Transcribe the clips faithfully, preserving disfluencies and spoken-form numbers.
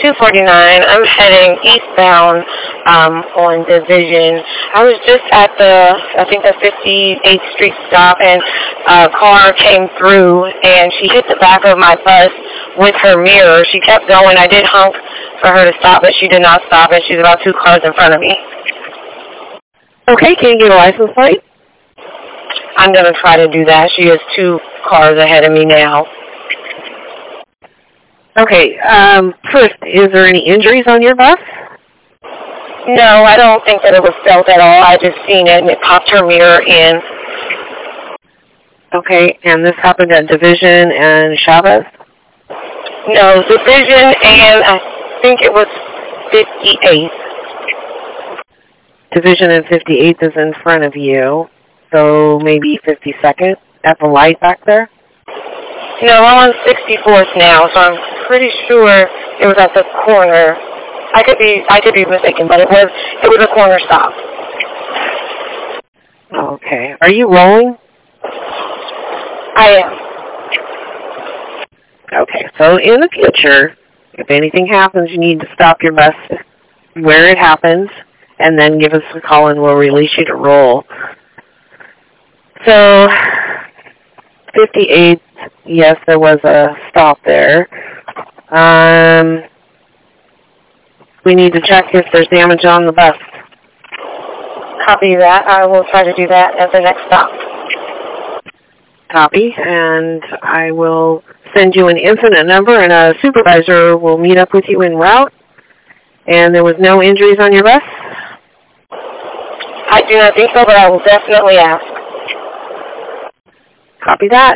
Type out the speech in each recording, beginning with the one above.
two forty-nine. I'm heading eastbound um, on Division. I was just at the, I think the fifty-eighth Street stop, and a car came through, and she hit the back of my bus with her mirror. She kept going. I did honk for her to stop, but she did not stop, and she's about two cars in front of me. Okay, can you get a license plate? I'm going to try to do that. She is two cars ahead of me now. Okay, um, first, is there any injuries on your bus? No, I don't think that it was felt at all. I just seen it, and it popped her mirror in. Okay, and this happened at Division and Chavez? No, Division, and I think it was fifty-eighth. Division and fifty-eighth is in front of you, so maybe fifty-second at the light back there? No, I'm on sixty-fourth now, so I'm pretty sure it was at the corner. I could be, I could be mistaken, but it was, it was a corner stop. Okay. Are you rolling? I am. Okay. So in the future, if anything happens, you need to stop your bus where it happens, and then give us a call, and we'll release you to roll. So fifty-eighth, yes, there was a stop there. Um, we need to check if there's damage on the bus. Copy that. I will try to do that at the next stop. Copy, and I will send you an incident number, and a supervisor will meet up with you en route. And there was no injuries on your bus? I do not think so, but I will definitely ask. Copy that.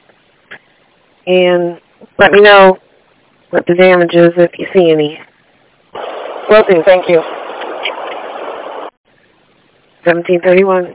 And let me know what the damage is if you see any. Will do. Thank you. seventeen thirty-one.